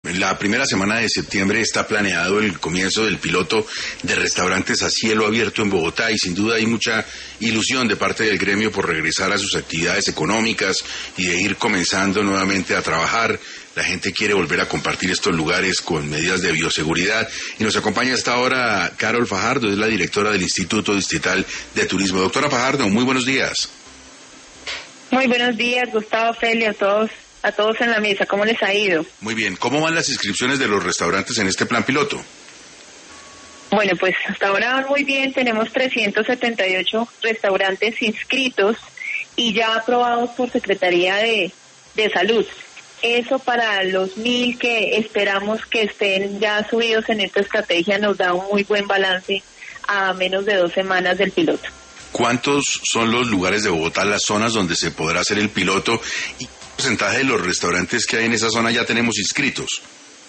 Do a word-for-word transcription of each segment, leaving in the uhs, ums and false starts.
La primera semana de septiembre está planeado el comienzo del piloto de restaurantes a cielo abierto en Bogotá y sin duda hay mucha ilusión de parte del gremio por regresar a sus actividades económicas y de ir comenzando nuevamente a trabajar. La gente quiere volver a compartir estos lugares con medidas de bioseguridad y nos acompaña hasta ahora Carol Fajardo, es la directora del Instituto Distrital de Turismo. Doctora Fajardo, muy buenos días. Muy buenos días, Gustavo, Felia, a todos. A todos en la mesa, ¿cómo les ha ido? Muy bien, ¿cómo van las inscripciones de los restaurantes en este plan piloto? Bueno, pues hasta ahora van muy bien, tenemos trescientos setenta y ocho restaurantes inscritos y ya aprobados por Secretaría de, de Salud. Eso para los mil que esperamos que estén ya subidos en esta estrategia nos da un muy buen balance a menos de dos semanas del piloto. ¿Cuántos son los lugares de Bogotá, las zonas donde se podrá hacer el piloto? ¿Y porcentaje de los restaurantes que hay en esa zona ya tenemos inscritos?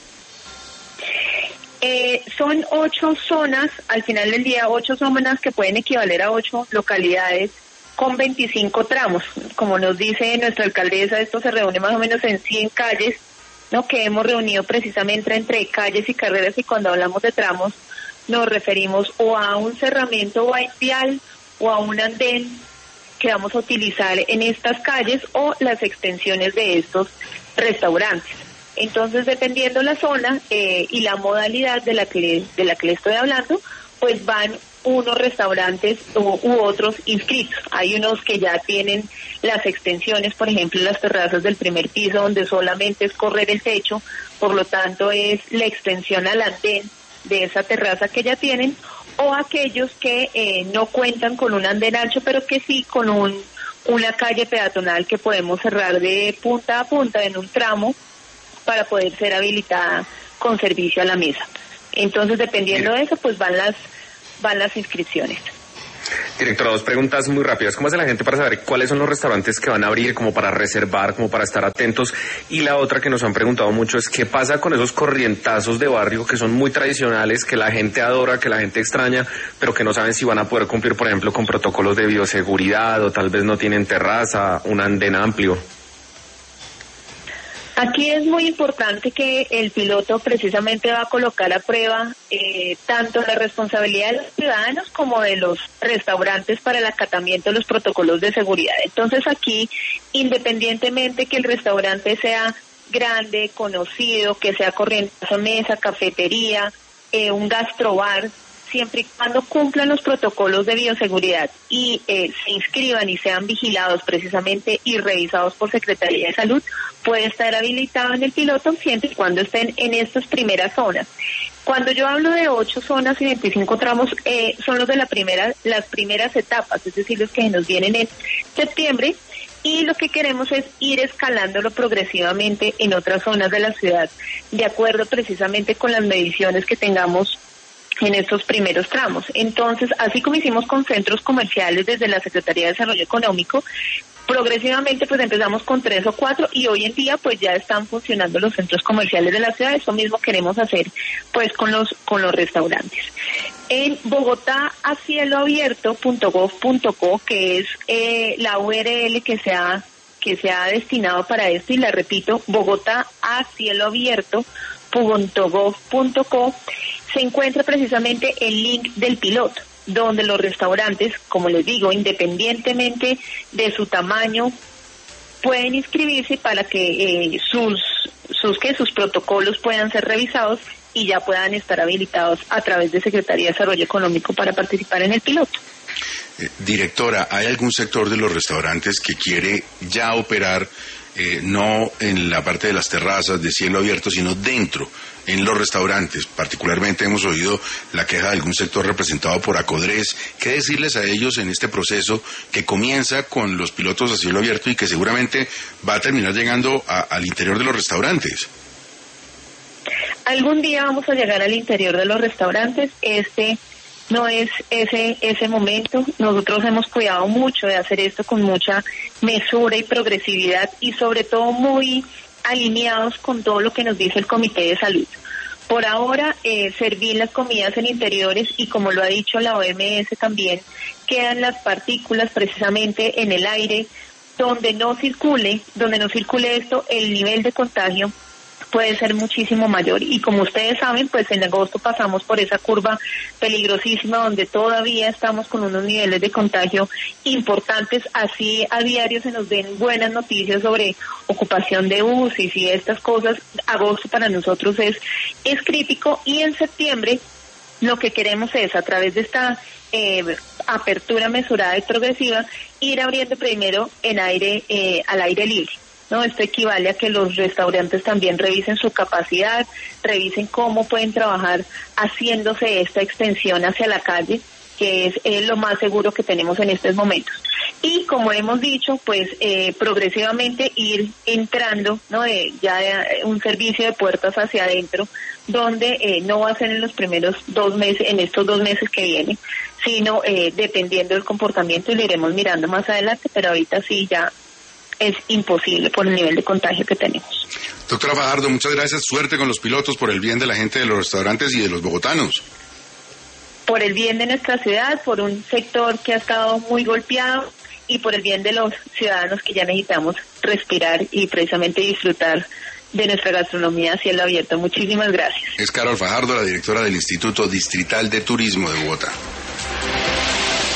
Eh, son ocho zonas, al final del día, ocho zonas que pueden equivaler a ocho localidades con veinticinco tramos. Como nos dice nuestra alcaldesa, esto se reúne más o menos en cien calles, ¿no? Que hemos reunido precisamente entre calles y carreras, y cuando hablamos de tramos nos referimos o a un cerramiento vial o a un andén que vamos a utilizar en estas calles o las extensiones de estos restaurantes. Entonces, dependiendo la zona eh, y la modalidad de la que de la que le estoy hablando, pues van unos restaurantes u, u otros inscritos. Hay unos que ya tienen las extensiones, por ejemplo, las terrazas del primer piso, donde solamente es correr el techo, por lo tanto es la extensión al andén de esa terraza que ya tienen, o aquellos que eh, no cuentan con un andén ancho, pero que sí con un una calle peatonal que podemos cerrar de punta a punta en un tramo para poder ser habilitada con servicio a la mesa. Entonces, dependiendo de eso, pues van las van las inscripciones. Directora, dos preguntas muy rápidas. ¿Cómo hace la gente para saber cuáles son los restaurantes que van a abrir, como para reservar, como para estar atentos? Y la otra que nos han preguntado mucho es qué pasa con esos corrientazos de barrio que son muy tradicionales, que la gente adora, que la gente extraña, pero que no saben si van a poder cumplir, por ejemplo, con protocolos de bioseguridad o tal vez no tienen terraza, un andén amplio. Aquí es muy importante que el piloto precisamente va a colocar a prueba eh, tanto la responsabilidad de los ciudadanos como de los restaurantes para el acatamiento de los protocolos de seguridad. Entonces aquí, independientemente que el restaurante sea grande, conocido, que sea corrientazo mesa, cafetería, eh, un gastrobar, siempre y cuando cumplan los protocolos de bioseguridad y eh, se inscriban y sean vigilados precisamente y revisados por Secretaría de Salud, puede estar habilitado en el piloto siempre y cuando estén en estas primeras zonas. Cuando yo hablo de ocho zonas y veinticinco tramos, eh, son los de la primera, las primeras etapas, es decir, los que nos vienen en septiembre, y lo que queremos es ir escalándolo progresivamente en otras zonas de la ciudad, de acuerdo precisamente con las mediciones que tengamos en estos primeros tramos. Entonces, así como hicimos con centros comerciales desde la Secretaría de Desarrollo Económico, progresivamente pues empezamos con tres o cuatro y hoy en día pues ya están funcionando los centros comerciales de la ciudad. Eso mismo queremos hacer pues con los con los restaurantes. En Bogotá a cielo abierto punto gov punto co, que es eh, la U R L que se ha que se ha destinado para esto, y la repito, Bogotá a cielo abierto punto gov punto co, se encuentra precisamente el link del piloto, donde los restaurantes, como les digo, independientemente de su tamaño, pueden inscribirse para que eh, sus sus que sus protocolos puedan ser revisados y ya puedan estar habilitados a través de Secretaría de Desarrollo Económico para participar en el piloto. Eh, directora, ¿hay algún sector de los restaurantes que quiere ya operar eh, no en la parte de las terrazas de cielo abierto, sino dentro, en los restaurantes? Particularmente hemos oído la queja de algún sector representado por Acodres. ¿Qué decirles a ellos en este proceso que comienza con los pilotos a cielo abierto y que seguramente va a terminar llegando a, al interior de los restaurantes? Algún día vamos a llegar al interior de los restaurantes. Este no es ese ese momento. Nosotros hemos cuidado mucho de hacer esto con mucha mesura y progresividad, y sobre todo muy alineados con todo lo que nos dice el Comité de Salud. Por ahora, eh, servir las comidas en interiores, y como lo ha dicho la O M S también, quedan las partículas precisamente en el aire, donde no circule, donde no circule esto, el nivel de contagio puede ser muchísimo mayor. Y como ustedes saben, pues en agosto pasamos por esa curva peligrosísima donde todavía estamos con unos niveles de contagio importantes, así a diario se nos den buenas noticias sobre ocupación de U C I y estas cosas. Agosto para nosotros es, es crítico, y en septiembre lo que queremos es, a través de esta eh, apertura mesurada y progresiva, ir abriendo primero en aire eh, al aire libre, ¿no? Esto equivale a que los restaurantes también revisen su capacidad, revisen cómo pueden trabajar haciéndose esta extensión hacia la calle, que es eh, lo más seguro que tenemos en estos momentos. Y como hemos dicho, pues eh, progresivamente ir entrando, ¿no? Eh, ya eh, un servicio de puertas hacia adentro, donde eh, no va a ser en los primeros dos meses, en estos dos meses que vienen, sino eh, dependiendo del comportamiento, y lo iremos mirando más adelante, pero ahorita sí ya es imposible por el nivel de contagio que tenemos. Doctora Fajardo, muchas gracias, suerte con los pilotos por el bien de la gente de los restaurantes y de los bogotanos. Por el bien de nuestra ciudad, por un sector que ha estado muy golpeado, y por el bien de los ciudadanos que ya necesitamos respirar y precisamente disfrutar de nuestra gastronomía a cielo abierto. Muchísimas gracias. Es Carol Fajardo, la directora del Instituto Distrital de Turismo de Bogotá.